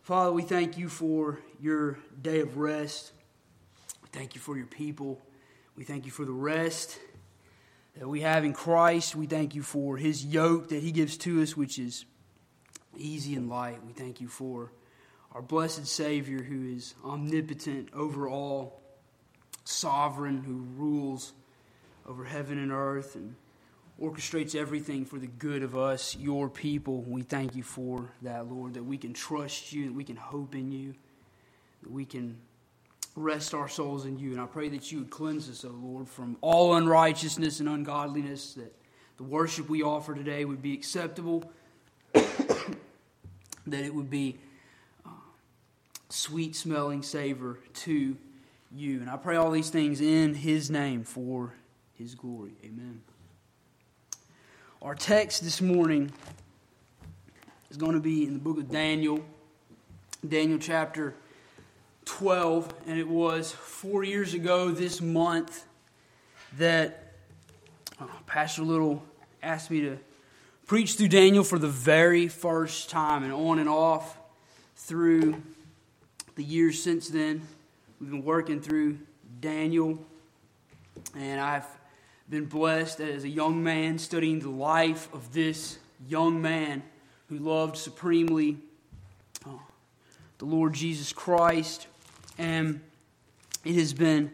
Father, we thank you for your day of rest. We thank you for your people. We thank you for the rest that we have in Christ. We thank you for his yoke that he gives to us, which is easy and light. We thank you for our blessed Savior who is omnipotent over all, sovereign, who rules over heaven and earth and orchestrates everything for the good of us, your people. We thank you for that, Lord, that we can trust you, that we can hope in you, that we can rest our souls in you. And I pray that you would cleanse us, O Lord, from all unrighteousness and ungodliness, that the worship we offer today would be acceptable, that it would be sweet-smelling savor to you. And I pray all these things in his name for his glory. Amen. Our text this morning is going to be in the book of Daniel, Daniel chapter 12, and it was 4 years ago this month that Pastor Little asked me to preach through Daniel for the very first time, and on and off through the years since then. We've been working through Daniel, and I've been blessed as a young man studying the life of this young man who loved supremely the Lord Jesus Christ. And it has been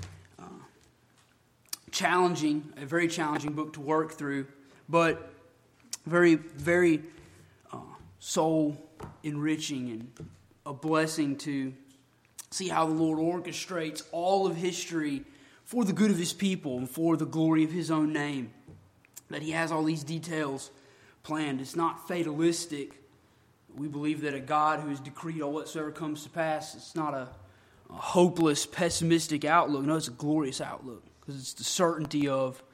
challenging, a very challenging book to work through, but very, very soul enriching and a blessing to see how the Lord orchestrates all of history for the good of his people and for the glory of his own name. That he has all these details planned. It's not fatalistic. We believe that a God who has decreed all whatsoever comes to pass, it's not a hopeless, pessimistic outlook. No, it's a glorious outlook because it's the certainty of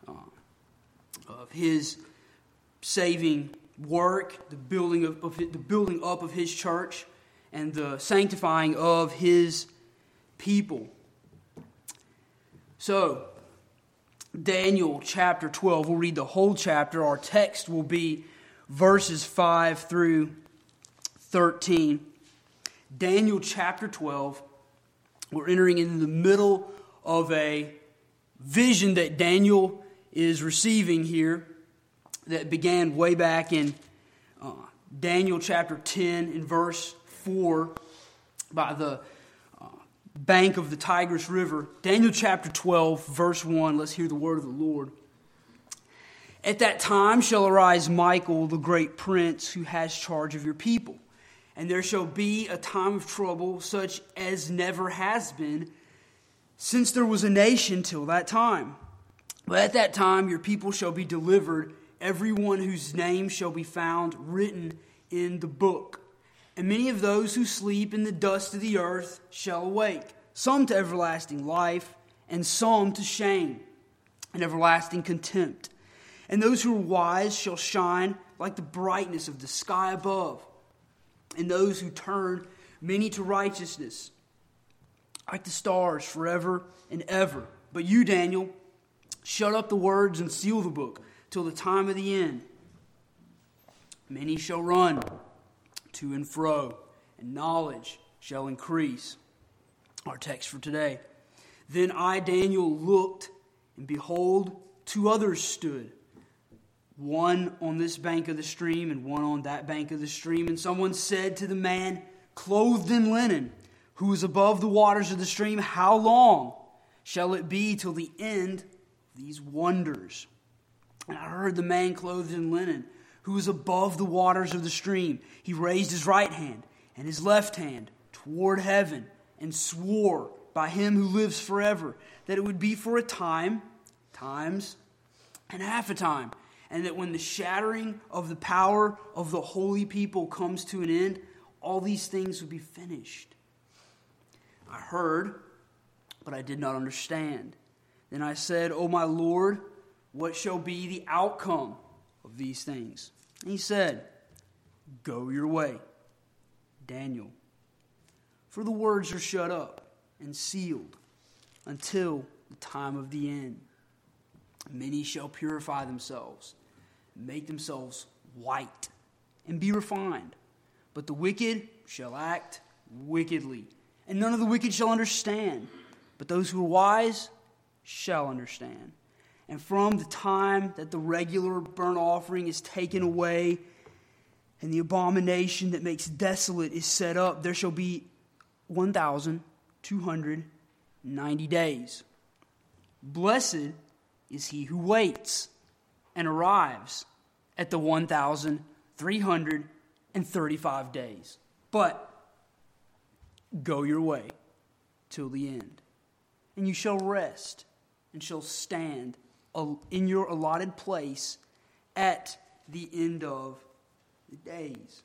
his saving work, the building up of his church, and the sanctifying of his people. So, Daniel chapter 12, we'll read the whole chapter. Our text will be verses 5 through 13. Daniel chapter 12, we're entering in the middle of a vision that Daniel is receiving here that began way back in Daniel chapter 10 in verse 4 by the bank of the Tigris River. Daniel chapter 12, verse 1. Let's hear the word of the Lord. At that time shall arise Michael, the great prince, who has charge of your people. And there shall be a time of trouble such as never has been since there was a nation till that time. But at that time your people shall be delivered, everyone whose name shall be found written in the book. And many of those who sleep in the dust of the earth shall awake, some to everlasting life, and some to shame and everlasting contempt. And those who are wise shall shine like the brightness of the sky above, and those who turn many to righteousness like the stars forever and ever. But you, Daniel, shut up the words and seal the book till the time of the end. Many shall run to and fro, and knowledge shall increase. Our text for today. Then I, Daniel, looked, and behold, two others stood, one on this bank of the stream and one on that bank of the stream. And someone said to the man clothed in linen, who was above the waters of the stream, how long shall it be till the end of these wonders? And I heard the man clothed in linen, who was above the waters of the stream. He raised his right hand and his left hand toward heaven and swore by him who lives forever that it would be for a time, times, and half a time, and that when the shattering of the power of the holy people comes to an end, all these things would be finished. I heard, but I did not understand. Then I said, O my Lord, what shall be the outcome of these things? And he said, Go your way, Daniel. For the words are shut up and sealed until the time of the end. Many shall purify themselves, make themselves white, and be refined. but the wicked shall act wickedly. And none of the wicked shall understand, but those who are wise shall understand. And from the time that the regular burnt offering is taken away, and the abomination that makes desolate is set up, there shall be 1,290 days. Blessed is he who waits and arrives at the 1,335 days. But go your way till the end, and you shall rest and shall stand in your allotted place at the end of the days.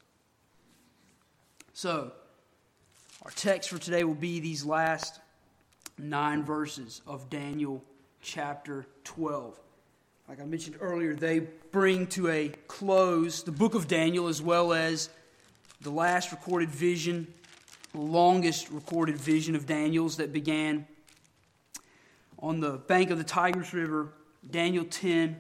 So, our text for today will be these last 9 verses of Daniel chapter 12. Like I mentioned earlier, they bring to a close the book of Daniel as well as the last recorded vision, the longest recorded vision of Daniel's that began on the bank of the Tigris River, Daniel 10,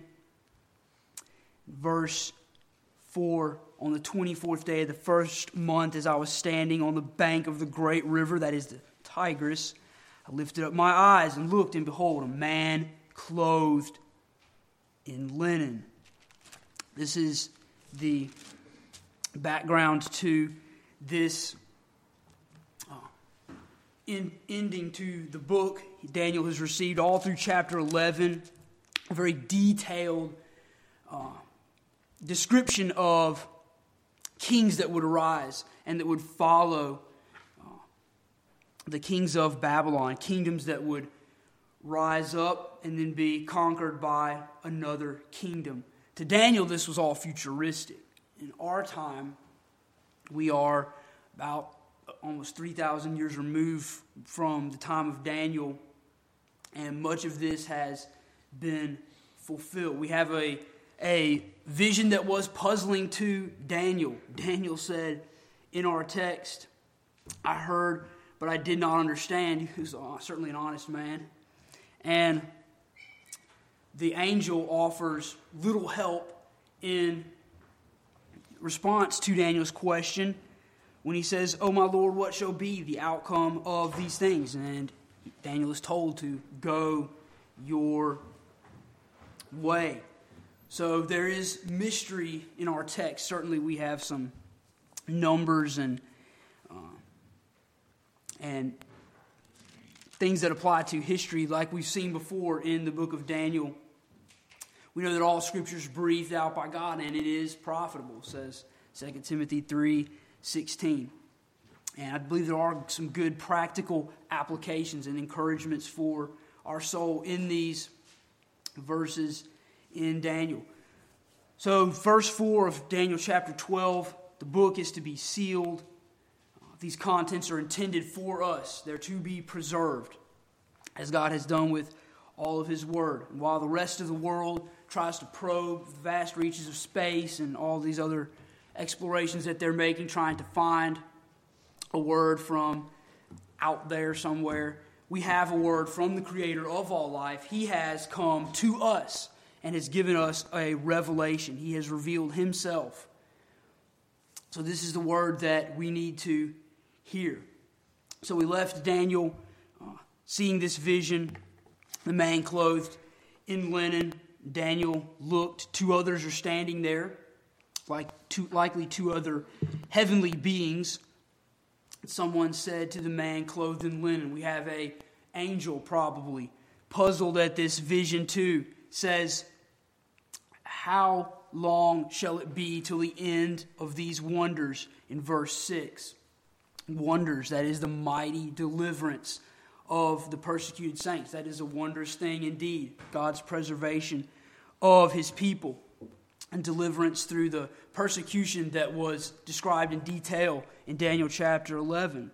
verse 4. On the 24th day of the first month, as I was standing on the bank of the great river, that is the Tigris, I lifted up my eyes and looked, and behold, a man clothed in linen. This is the background to this ending to the book. Daniel has received all through chapter 11 a very detailed description of kings that would arise and that would follow the kings of Babylon, kingdoms that would rise up and then be conquered by another kingdom. To Daniel, this was all futuristic. In our time, we are about almost 3,000 years removed from the time of Daniel, and much of this has been fulfilled. We have a vision that was puzzling to Daniel. Daniel said in our text, I heard, but I did not understand. He was certainly an honest man. And the angel offers little help in response to Daniel's question when he says, "Oh my Lord, what shall be the outcome of these things?" And Daniel is told to go your way. So there is mystery in our text. Certainly we have some numbers and things that apply to history like we've seen before in the book of Daniel. We know that all Scripture is breathed out by God and it is profitable, says 2 Timothy 3:16. And I believe there are some good practical applications and encouragements for our soul in these verses in Daniel. So verse 4 of Daniel chapter 12, the book is to be sealed. These contents are intended for us. They're to be preserved, as God has done with all of His Word. And while the rest of the world tries to probe the vast reaches of space and all these other explorations that they're making, trying to find a word from out there somewhere, we have a word from the Creator of all life. He has come to us and has given us a revelation. He has revealed Himself. So this is the word that we need to hear. So we left Daniel seeing this vision, the man clothed in linen. Daniel looked. 2 others are standing there, likely 2 other heavenly beings. Someone said to the man clothed in linen, we have an angel probably puzzled at this vision too, says, "How long shall it be till the end of these wonders?" In verse 6. Wonders, that is the mighty deliverance of the persecuted saints. That is a wondrous thing indeed. God's preservation of His people and deliverance through the persecution that was described in detail in Daniel chapter 11.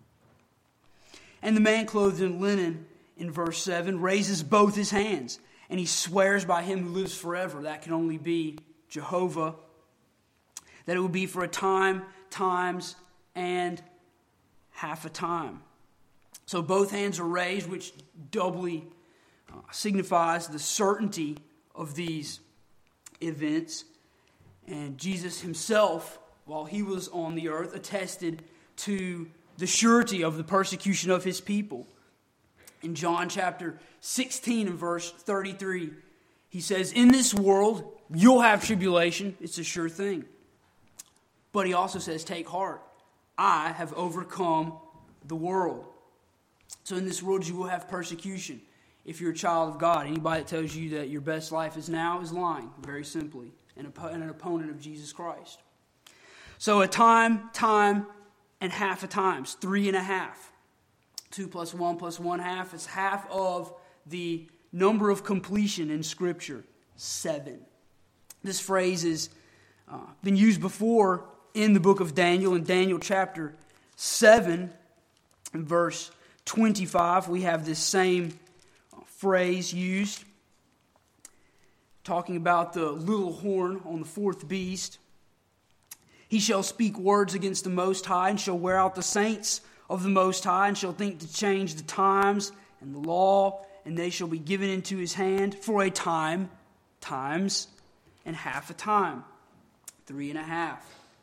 And the man clothed in linen, in verse 7, raises both his hands, and he swears by Him who lives forever. That can only be Jehovah. That it will be for a time, times, and half a time. So both hands are raised, which doubly signifies the certainty of these events. And Jesus Himself while he was on the earth, attested to the surety of the persecution of his people. In John chapter 16 and verse 33, he says, in this world, you'll have tribulation. It's a sure thing. But he also says, take heart. I have overcome the world. So in this world, you will have persecution. If you're a child of God, anybody that tells you that your best life is now is lying, very simply, and an opponent of Jesus Christ. So a time, and half a times, 3.5. 2 plus 1 plus 1/2 is half of the number of completion in Scripture, 7. This phrase has been used before in the book of Daniel. In Daniel chapter 7, verse 25, we have this same phrase used, talking about the little horn on the fourth beast. He shall speak words against the Most High, and shall wear out the saints of the Most High, and shall think to change the times and the law, and they shall be given into his hand for a time, times, and half a time, 3.5.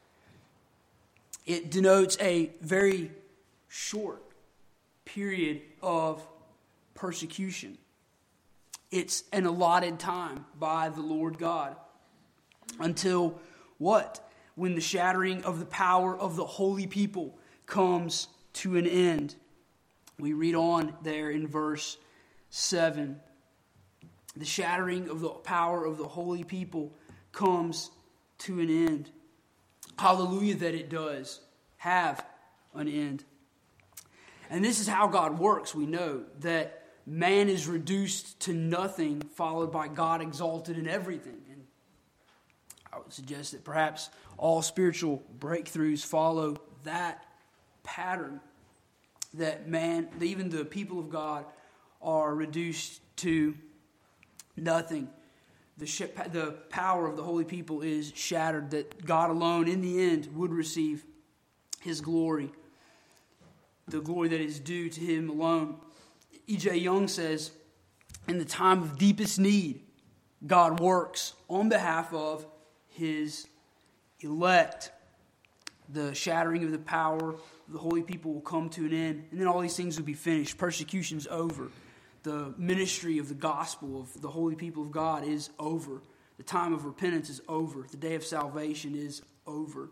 It denotes a very short period of persecution. It's an allotted time by the Lord God. Until what? When the shattering of the power of the holy people comes to an end. We read on there in verse 7. The shattering of the power of the holy people comes to an end. Hallelujah that it does have an end. And this is how God works. We know that man is reduced to nothing, followed by God exalted in everything. And I would suggest that perhaps all spiritual breakthroughs follow that pattern, that man, even the people of God, are reduced to nothing. The power of the holy people is shattered, that God alone in the end would receive his glory, the glory that is due to him alone. E.J. Young says, in the time of deepest need, God works on behalf of his elect. The shattering of the power of the holy people will come to an end, and then all these things will be finished. Persecution's over. The ministry of the gospel of the holy people of God is over. The time of repentance is over. The day of salvation is over.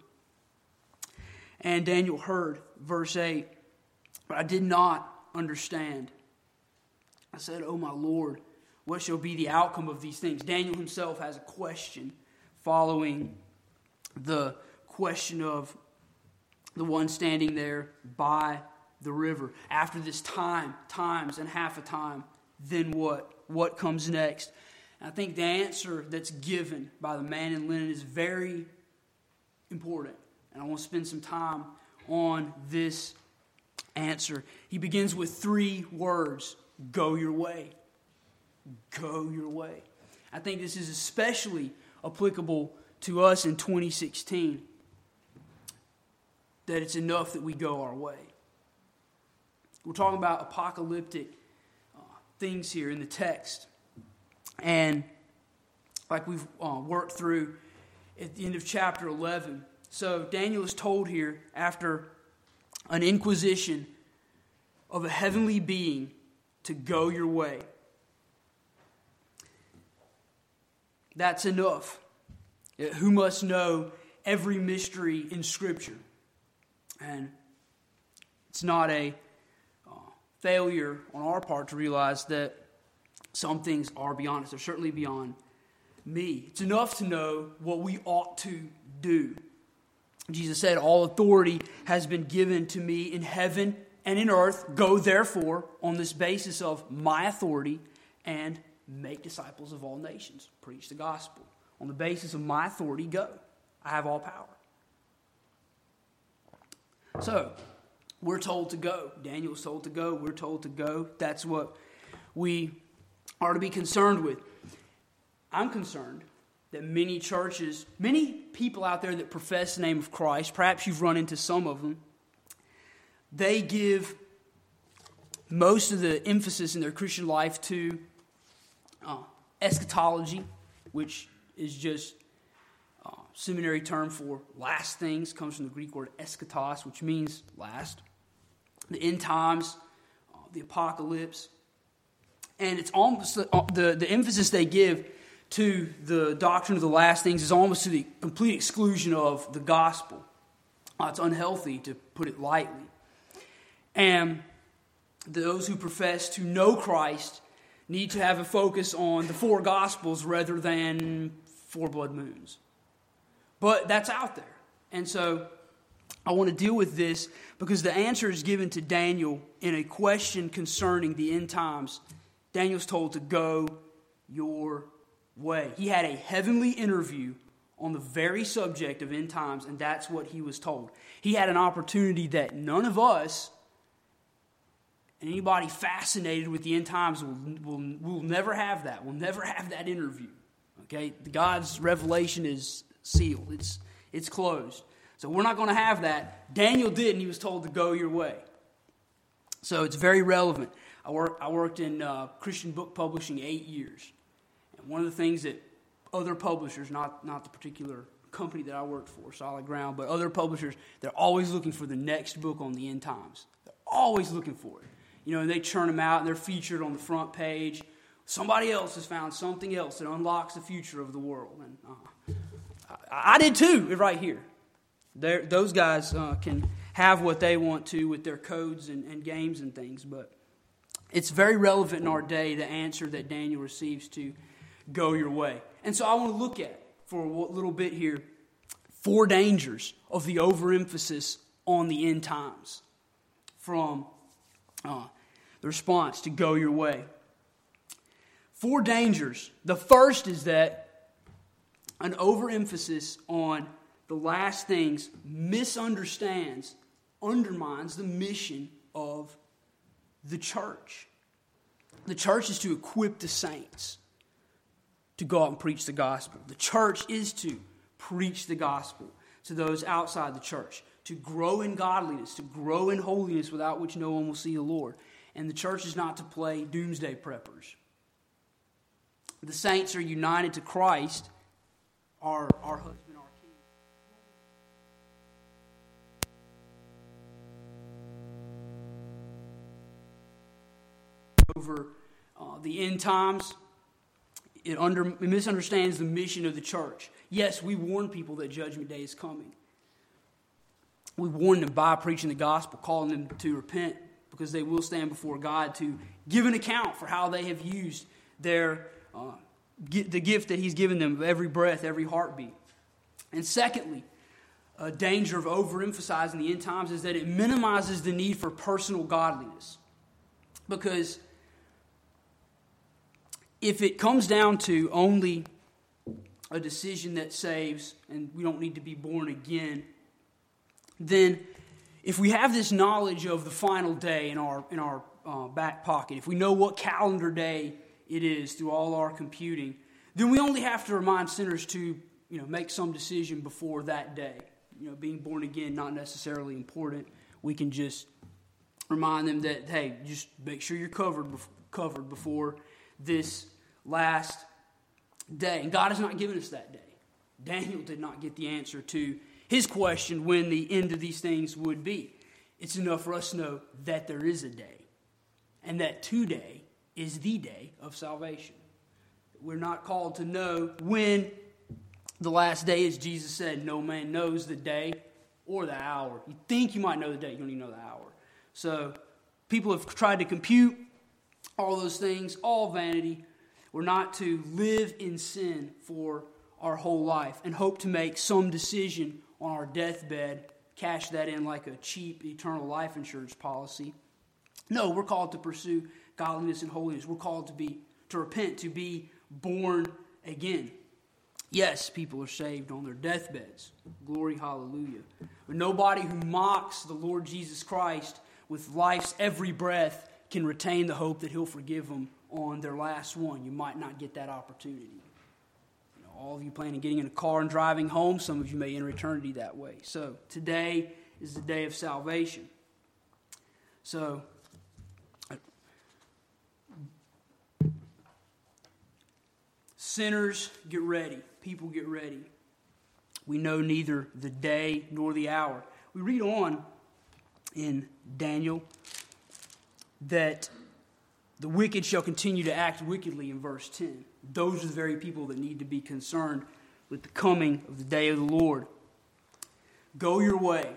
And Daniel heard, verse 8, but I did not understand. I said, "O my Lord, what shall be the outcome of these things?" Daniel himself has a question following the question of the one standing there by the river. After this times, and half a time, then what? What comes next? And I think the answer that's given by the man in linen is very important. And I want to spend some time on this answer. He begins with 3 words. Go your way. Go your way. I think this is especially applicable to us in 2016. That it's enough that we go our way. We're talking about apocalyptic things here in the text. And like we've worked through at the end of chapter 11. So Daniel is told here, after an inquisition of a heavenly being, to go your way. That's enough. Who must know every mystery in Scripture? And it's not a failure on our part to realize that some things are beyond us. They're certainly beyond me. It's enough to know what we ought to do. Jesus said, "All authority has been given to me in heaven and in earth. Go therefore on this basis of my authority and make disciples of all nations." Preach the gospel. On the basis of my authority, go. I have all power. So, we're told to go. Daniel's told to go. We're told to go. That's what we are to be concerned with. I'm concerned that many churches, many people out there that profess the name of Christ, perhaps you've run into some of them, they give most of the emphasis in their Christian life to eschatology, which is just seminary term for last things. Comes from the Greek word eschatos, which means last. The end times, the apocalypse. And it's almost the emphasis they give to the doctrine of the last things is almost to the complete exclusion of the gospel. It's unhealthy, to put it lightly. And those who profess to know Christ need to have a focus on the four Gospels rather than four blood moons. But that's out there. And so I want to deal with this because the answer is given to Daniel in a question concerning the end times. Daniel's told to go your way. He had a heavenly interview on the very subject of end times, and that's what he was told. He had an opportunity that none of us and anybody fascinated with the end times will never have that. We'll never have that interview. Okay? God's revelation is sealed. It's closed. So we're not going to have that. Daniel did, and he was told to go your way. So it's very relevant. I worked in Christian book publishing 8 years. And one of the things that other publishers, not the particular company that I worked for, Solid Ground, but other publishers, they're always looking for the next book on the end times. They're always looking for it. You know, and they churn them out, and they're featured on the front page. Somebody else has found something else that unlocks the future of the world. And I did too, right here. Those guys can have what they want to with their codes and games and things, but it's very relevant in our day, the answer that Daniel receives to go your way. And so I want to look at, for a little bit here, 4 dangers of the overemphasis on the end times from the response to go your way. 4 dangers. The first is that an overemphasis on the last things undermines the mission of the church. The church is to equip the saints to go out and preach the gospel. The church is to preach the gospel to those outside the church, to grow in godliness, to grow in holiness without which no one will see the Lord. And the church is not to play doomsday preppers. The saints are united to Christ, our husband, our King. Over the end times, it misunderstands the mission of the church. Yes, we warn people that Judgment Day is coming. We warn them by preaching the gospel, calling them to repent, because they will stand before God to give an account for how they have used the gift that He's given them of every breath, every heartbeat. And secondly, a danger of overemphasizing the end times is that it minimizes the need for personal godliness. Because if it comes down to only a decision that saves, and we don't need to be born again, then if we have this knowledge of the final day in our back pocket, if we know what calendar day it is through all our computing, then we only have to remind sinners to make some decision before that day. Being born again, not necessarily important. We can just remind them that, hey, just make sure you're covered before this last day. And God has not given us that day. Daniel did not get the answer to his question when the end of these things would be. It's enough for us to know that there is a day, and that today is the day of salvation. We're not called to know when the last day is. Jesus said, no man knows the day or the hour. You think you might know the day, you don't even know the hour. So people have tried to compute all those things, all vanity. We're not to live in sin for our whole life and hope to make some decision on our deathbed, cash that in like a cheap eternal life insurance policy. No, we're called to pursue godliness and holiness. We're called to repent, to be born again. Yes, people are saved on their deathbeds. Glory, hallelujah. But nobody who mocks the Lord Jesus Christ with life's every breath can retain the hope that He'll forgive them on their last one. You might not get that opportunity. All of you plan on getting in a car and driving home. Some of you may enter eternity that way. So today is the day of salvation. So sinners, get ready. People, get ready. We know neither the day nor the hour. We read on in Daniel that the wicked shall continue to act wickedly in verse 10. Those are the very people that need to be concerned with the coming of the day of the Lord. Go your way.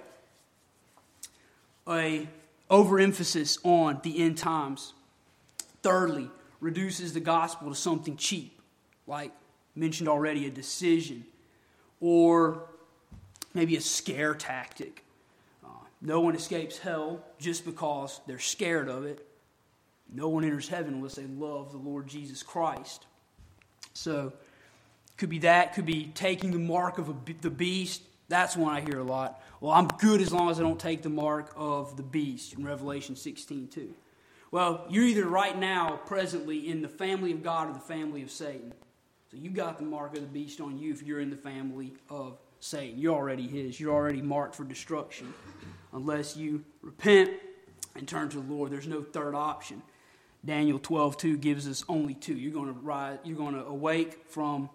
A overemphasis on the end times. Thirdly, reduces the gospel to something cheap, like mentioned already, a decision, or maybe a scare tactic. No one escapes hell just because they're scared of it. No one enters heaven unless they love the Lord Jesus Christ. So, could be that, could be taking the mark of the beast. That's one I hear a lot. Well, I'm good as long as I don't take the mark of the beast in Revelation 16:2. Well, you're either right now, presently, in the family of God or the family of Satan. So you got the mark of the beast on you if you're in the family of Satan. You're already his. You're already marked for destruction. Unless you repent and turn to the Lord, there's no third option. Daniel 12:2 gives us only two. You're going to rise. You're going to awake from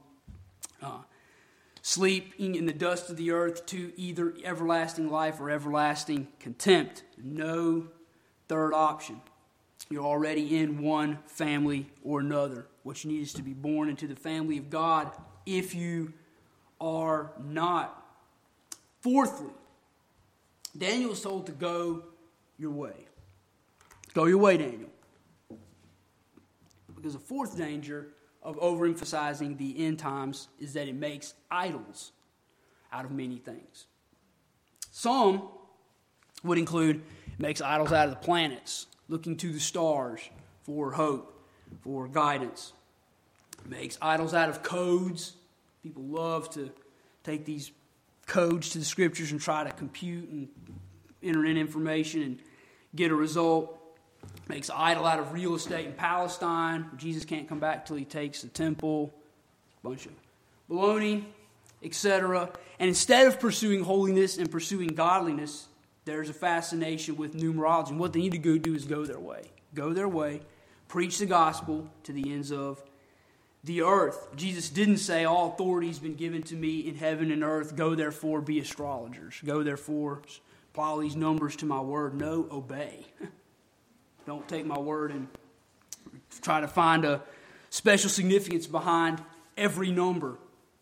sleeping in the dust of the earth to either everlasting life or everlasting contempt. No third option. You're already in one family or another. What you need is to be born into the family of God if you are not. Fourthly, Daniel is told to go your way. Go your way, Daniel. Because the fourth danger of overemphasizing the end times is that it makes idols out of many things. Some would include, it makes idols out of the planets, looking to the stars for hope, for guidance. It makes idols out of codes. People love to take these codes to the scriptures and try to compute and enter in information and get a result. Makes idol out of real estate in Palestine. Jesus can't come back till he takes the temple. Bunch of baloney, etc. And instead of pursuing holiness and pursuing godliness, there's a fascination with numerology. And what they need to go do is go their way. Go their way. Preach the gospel to the ends of the earth. Jesus didn't say, all authority has been given to me in heaven and earth. Go therefore be astrologers. Go therefore apply all these numbers to my word. No, obey. Don't take my word and try to find a special significance behind every number.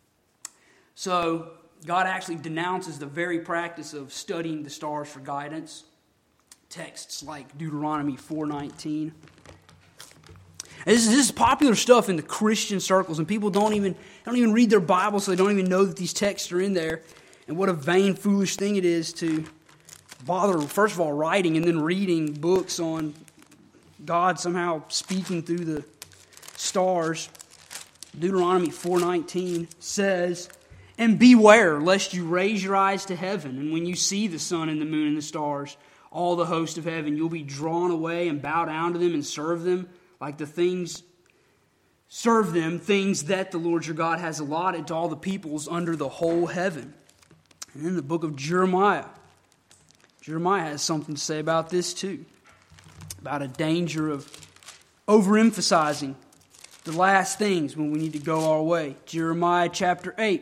So God actually denounces the very practice of studying the stars for guidance. Texts like Deuteronomy 4:19. This is popular stuff in the Christian circles, and people don't even read their Bible, so they don't even know that these texts are in there. And what a vain, foolish thing it is to bother, first of all, writing and then reading books on God somehow speaking through the stars. Deuteronomy 4:19 says, and beware lest you raise your eyes to heaven, and when you see the sun and the moon and the stars, all the host of heaven, you'll be drawn away and bow down to them and serve them like things that the Lord your God has allotted to all the peoples under the whole heaven. And then the book of Jeremiah. Jeremiah has something to say about this too. About a danger of overemphasizing the last things when we need to go our way. Jeremiah chapter 8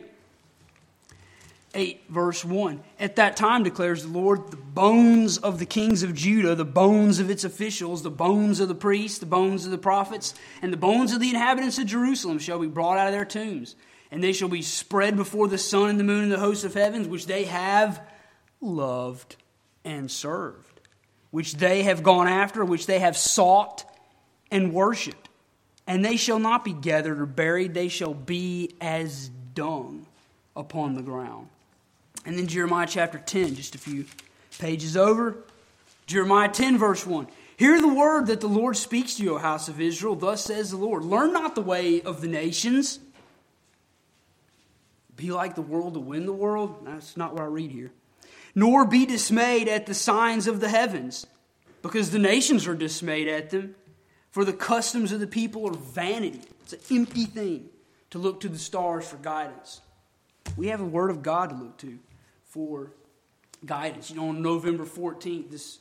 verse 1. At that time, declares the Lord, the bones of the kings of Judah, the bones of its officials, the bones of the priests, the bones of the prophets, and the bones of the inhabitants of Jerusalem shall be brought out of their tombs. And they shall be spread before the sun and the moon and the hosts of heavens, which they have loved and served, which they have gone after, which they have sought and worshipped. And they shall not be gathered or buried, they shall be as dung upon the ground. And then Jeremiah chapter 10, just a few pages over. Jeremiah 10 verse 1. Hear the word that the Lord speaks to you, O house of Israel. Thus says the Lord, learn not the way of the nations. Be like the world to win the world. That's not what I read here. Nor be dismayed at the signs of the heavens, because the nations are dismayed at them. For the customs of the people are vanity. It's an empty thing to look to the stars for guidance. We have a word of God to look to for guidance. You know, on November 14th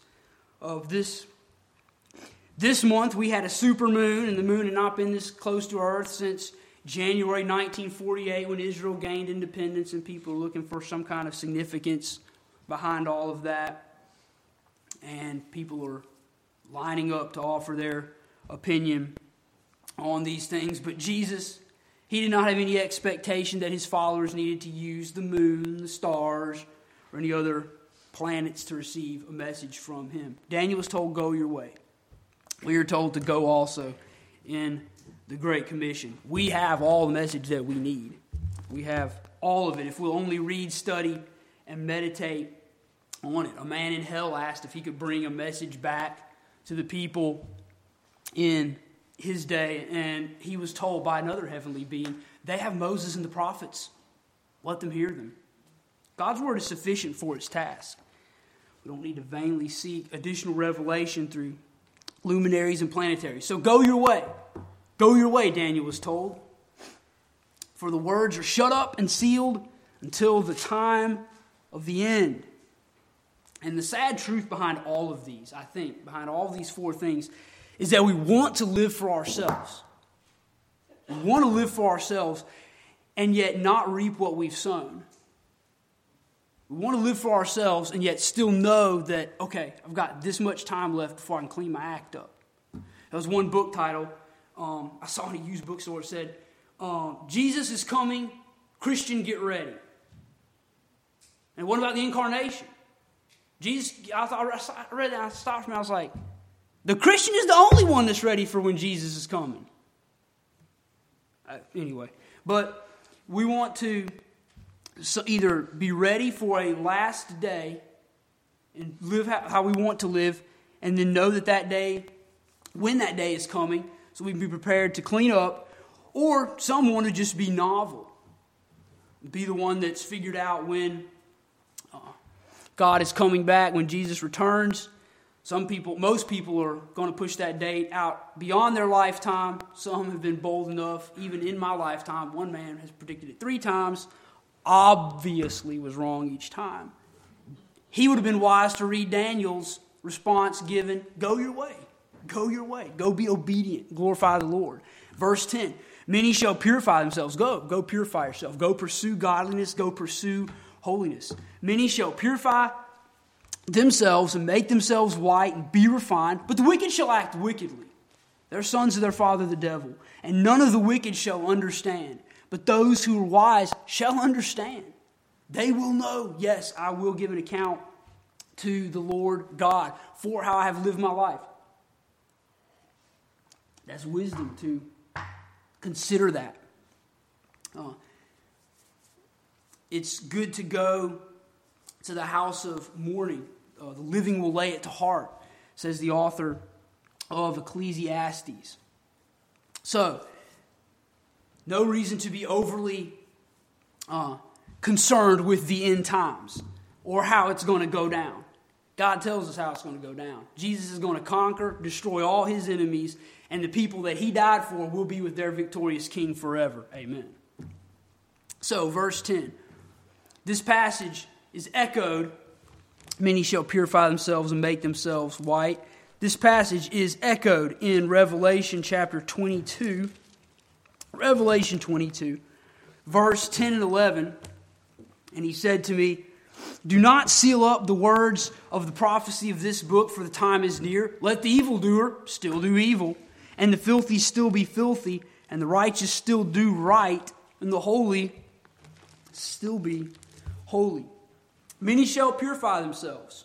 this month, we had a supermoon, and the moon had not been this close to Earth since January 1948 when Israel gained independence, and people are looking for some kind of significance behind all of that. And people are lining up to offer their opinion on these things. But Jesus, he did not have any expectation that his followers needed to use the moon, the stars, or any other planets to receive a message from him. Daniel was told, go your way. We are told to go also in the Great Commission. We have all the message that we need. We have all of it if we'll only read, study, and meditate on it. A man in hell asked if he could bring a message back to the people in his day, and he was told by another heavenly being, they have Moses and the prophets. Let them hear them. God's word is sufficient for its task. We don't need to vainly seek additional revelation through luminaries and planetaries. So go your way. Go your way, Daniel was told. For the words are shut up and sealed until the time of the end. And the sad truth behind all of these, I think, behind all these four things, is that we want to live for ourselves. We want to live for ourselves and yet not reap what we've sown. We want to live for ourselves and yet still know that, okay, I've got this much time left before I can clean my act up. There was one book title I saw in a used bookstore. It said, Jesus is coming, Christian, get ready. And what about the incarnation? Jesus, I read that and I stopped and I was like, the Christian is the only one that's ready for when Jesus is coming. Anyway, but we want to either be ready for a last day and live how we want to live, and then know that day, when that day is coming, so we can be prepared to clean up, or some want to just be novel, be the one that's figured out when God is coming back, when Jesus returns. Most people are going to push that date out beyond their lifetime. Some have been bold enough, even in my lifetime. One man has predicted it 3 times. Obviously was wrong each time. He would have been wise to read Daniel's response given, go your way. Go your way. Go be obedient. Glorify the Lord. Verse 10, many shall purify themselves. Go purify yourself. Go pursue godliness. Go pursue holiness. Many shall purify themselves and make themselves white and be refined, but the wicked shall act wickedly. They're sons of their father the devil, and none of the wicked shall understand, but those who are wise shall understand. They will know, yes, I will give an account to the Lord God for how I have lived my life. That's wisdom to consider that. It's good to go to the house of mourning. The living will lay it to heart, says the author of Ecclesiastes. So, no reason to be overly concerned with the end times or how it's going to go down. God tells us how it's going to go down. Jesus is going to conquer, destroy all his enemies, and the people that he died for will be with their victorious king forever. Amen. So, verse 10. This passage is echoed, many shall purify themselves and make themselves white. This passage is echoed in Revelation chapter 22. Revelation 22, verse 10 and 11. And he said to me, do not seal up the words of the prophecy of this book, for the time is near. Let the evildoer still do evil, and the filthy still be filthy, and the righteous still do right, and the holy still be holy. Many shall purify themselves,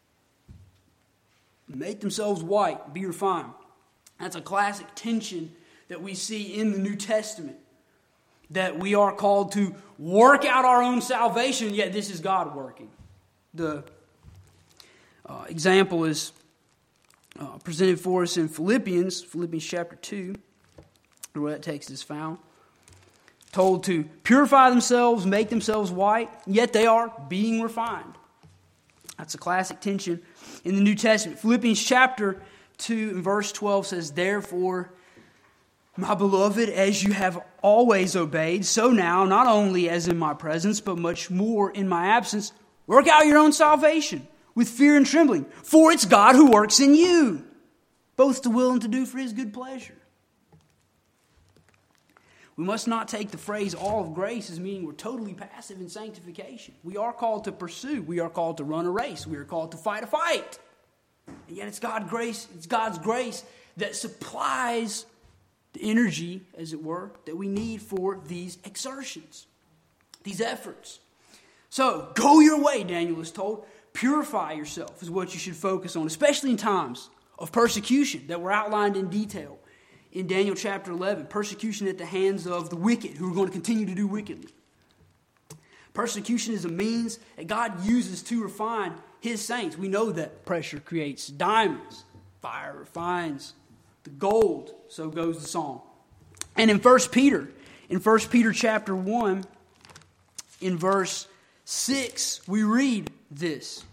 make themselves white, be refined. That's a classic tension that we see in the New Testament, that we are called to work out our own salvation, yet this is God working. The example is presented for us in Philippians chapter 2, where that text is found. Told to purify themselves, make themselves white, yet they are being refined. That's a classic tension in the New Testament. Philippians chapter 2 and verse 12 says, therefore, my beloved, as you have always obeyed, so now, not only as in my presence, but much more in my absence, work out your own salvation with fear and trembling. For it's God who works in you, both to will and to do for his good pleasure. We must not take the phrase all of grace as meaning we're totally passive in sanctification. We are called to pursue. We are called to run a race. We are called to fight a fight. And yet it's God's grace that supplies the energy, as it were, that we need for these exertions, these efforts. So, go your way, Daniel is told. Purify yourself is what you should focus on, especially in times of persecution that were outlined in detail in Daniel chapter 11. Persecution at the hands of the wicked who are going to continue to do wickedly. Persecution is a means that God uses to refine His saints. We know that pressure creates diamonds. Fire refines the gold. So goes the song. And in 1 Peter chapter 1, in verse 6, we read this.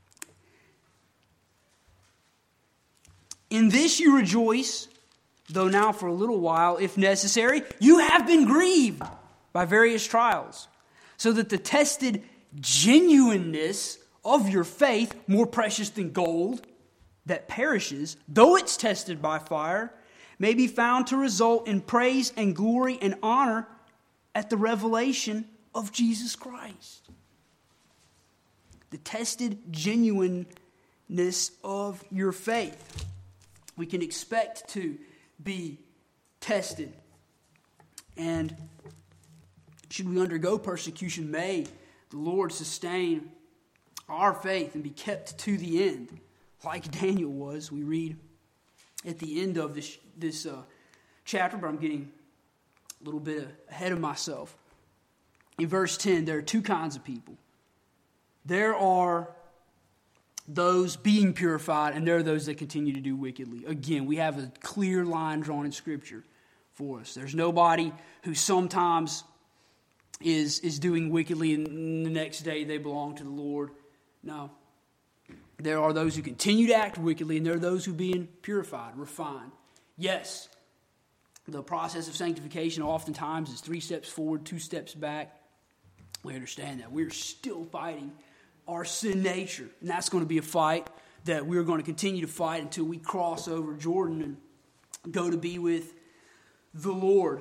In this you rejoice, though now for a little while, if necessary, you have been grieved by various trials, so that the tested genuineness of your faith, more precious than gold that perishes, though it's tested by fire, may be found to result in praise and glory and honor at the revelation of Jesus Christ. The tested genuineness of your faith. We can expect to be tested. And should we undergo persecution, may the Lord sustain our faith and be kept to the end. Like Daniel was, we read at the end of this chapter, but I'm getting a little bit ahead of myself. In verse 10, there are two kinds of people. There are those being purified, and there are those that continue to do wickedly. Again, we have a clear line drawn in Scripture for us. There's nobody who sometimes is doing wickedly, and the next day they belong to the Lord. No. There are those who continue to act wickedly, and there are those who are being purified, refined. Yes, the process of sanctification oftentimes is 3 steps forward, 2 steps back. We understand that. We're still fighting our sin nature. And that's going to be a fight that we're going to continue to fight until we cross over Jordan and go to be with the Lord.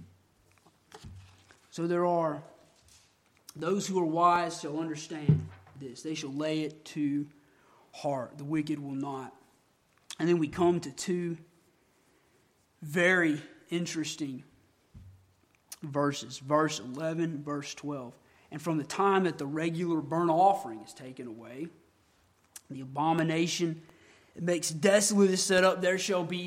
So there are those who are wise shall understand this. They shall lay it to heart. The wicked will not. And then we come to 2 very interesting verses. Verse 11, verse 12. And from the time that the regular burnt offering is taken away, the abomination it makes desolate is set up, there shall be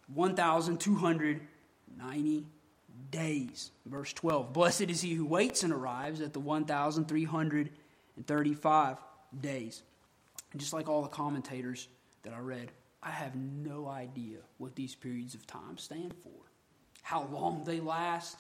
1,290 days. Verse 12. Blessed is he who waits and arrives at the 1,335 days. And just like all the commentators that I read, I have no idea what these periods of time stand for, how long they last.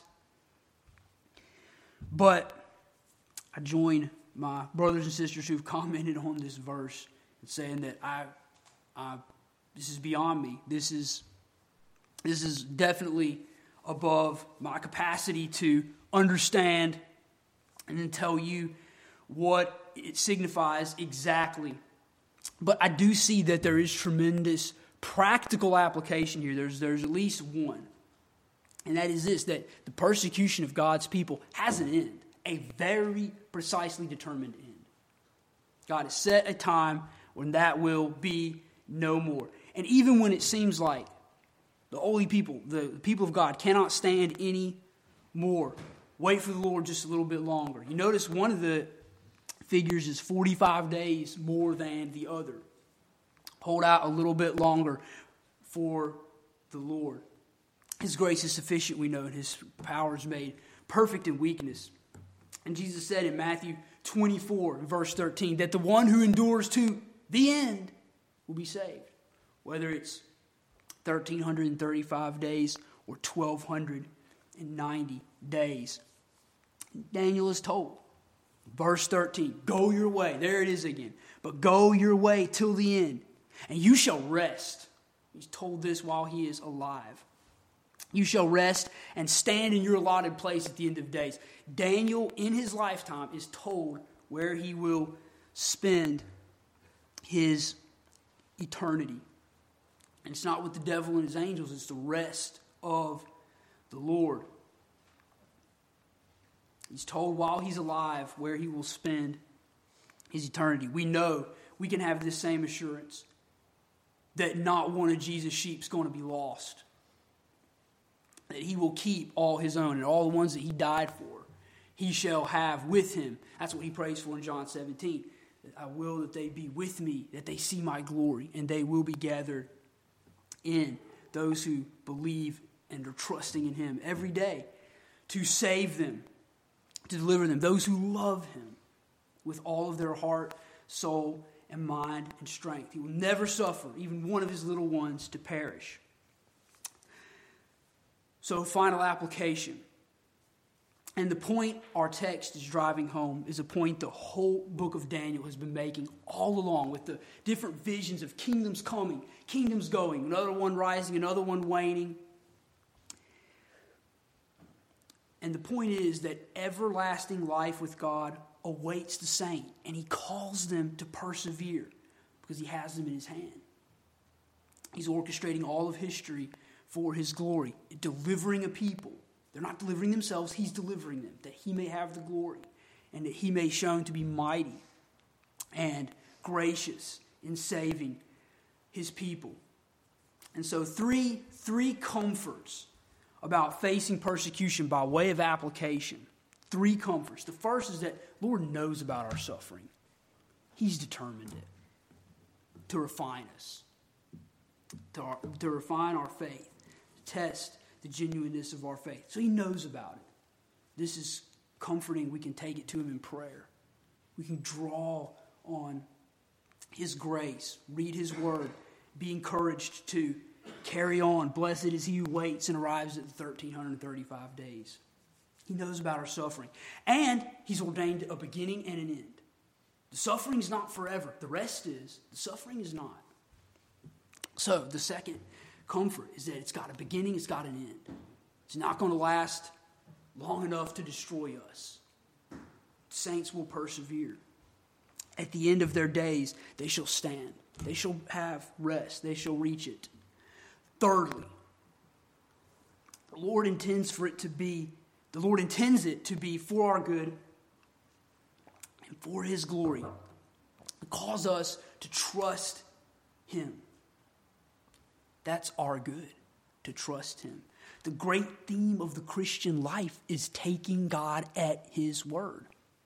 But I join my brothers and sisters who've commented on this verse and saying that this is beyond me. This is definitely above my capacity to understand and then tell you what it signifies exactly. But I do see that there is tremendous practical application here. There's at least one. And that is this, that the persecution of God's people has an end. A very precisely determined end. God has set a time when that will be no more. And even when it seems like the holy people, the people of God, cannot stand any more, wait for the Lord just a little bit longer. You notice one of the figures is 45 days more than the other. Hold out a little bit longer for the Lord. His grace is sufficient, we know, and His power is made perfect in weakness. And Jesus said in Matthew 24, verse 13, that the one who endures to the end will be saved. Whether it's 1,335 days or 1,290 days. Daniel is told, verse 13, go your way. There it is again. But go your way till the end, and you shall rest. He's told this while he is alive. You shall rest and stand in your allotted place at the end of days. Daniel, in his lifetime, is told where he will spend his eternity. And it's not with the devil and his angels, it's the rest of the Lord. He's told while he's alive where he will spend his eternity. We know we can have this same assurance that not one of Jesus' sheep is going to be lost. That he will keep all his own, and all the ones that he died for, he shall have with him. That's what he prays for in John 17. I will that they be with me, that they see my glory, and they will be gathered in, those who believe and are trusting in him every day to save them, to deliver them, those who love him with all of their heart, soul, and mind and strength. He will never suffer even one of his little ones to perish. So, final application. And the point our text is driving home is a point the whole book of Daniel has been making all along, with the different visions of kingdoms coming, kingdoms going, another one rising, another one waning. And the point is that everlasting life with God awaits the saint, and he calls them to persevere because he has them in his hand. He's orchestrating all of history for his glory, delivering a people. They're not delivering themselves, he's delivering them, that he may have the glory and that he may be shown to be mighty and gracious in saving his people. And so three comforts about facing persecution by way of application. 3 comforts. The first is that Lord knows about our suffering. He's determined it to refine us, to refine our faith, to test the genuineness of our faith. So he knows about it. This is comforting. We can take it to him in prayer. We can draw on his grace, read his word, be encouraged to carry on. Blessed is he who waits and arrives at the 1,335 days. He knows about our suffering. And he's ordained a beginning and an end. The suffering is not forever. The rest is. The suffering is not. So the second comfort is that it's got a beginning, it's got an end. It's not going to last long enough to destroy us. Saints will persevere. At the end of their days, they shall stand. They shall have rest. They shall reach it. Thirdly, the Lord intends it to be for our good and for his glory. It calls us to trust him. That's our good, to trust him. The great theme of the Christian life is taking God at his word.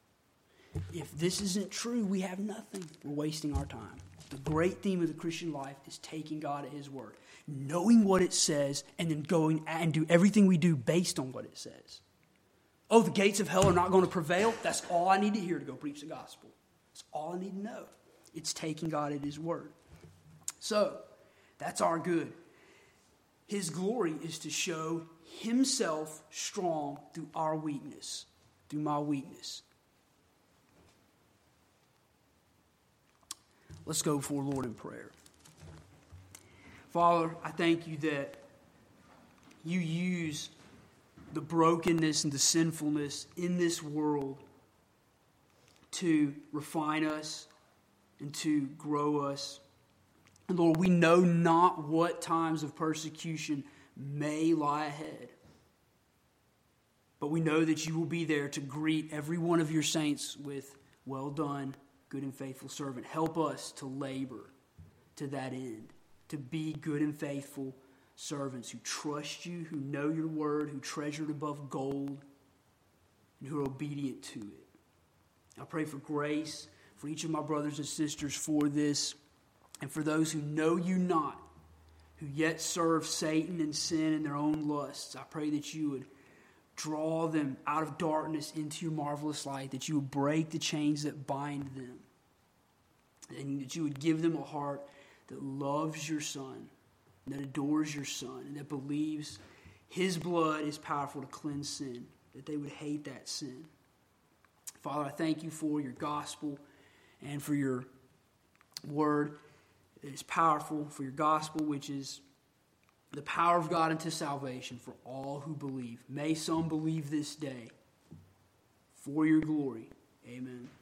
If this isn't true, we have nothing. We're wasting our time. The great theme of the Christian life is taking God at his word, knowing what it says, and then going and do everything we do based on what it says. Oh, the gates of hell are not going to prevail? That's all I need to hear to go preach the gospel. That's all I need to know. It's taking God at his word. So, that's our good. His glory is to show himself strong through our weakness, through my weakness. Let's go before Lord in prayer. Father, I thank you that you use the brokenness and the sinfulness in this world to refine us and to grow us. And Lord, we know not what times of persecution may lie ahead. But we know that you will be there to greet every one of your saints with, well done, good and faithful servant. Help us to labor to that end, to be good and faithful servants who trust you, who know your word, who treasure it above gold, and who are obedient to it. I pray for grace for each of my brothers and sisters for this, and for those who know you not, who yet serve Satan and sin and their own lusts. I pray that you would draw them out of darkness into your marvelous light, that you would break the chains that bind them, and that you would give them a heart that loves your Son, that adores your Son, and that believes his blood is powerful to cleanse sin, that they would hate that sin. Father, I thank you for your gospel and for your word. It's powerful, for your gospel, which is the power of God unto salvation for all who believe. May some believe this day for your glory. Amen.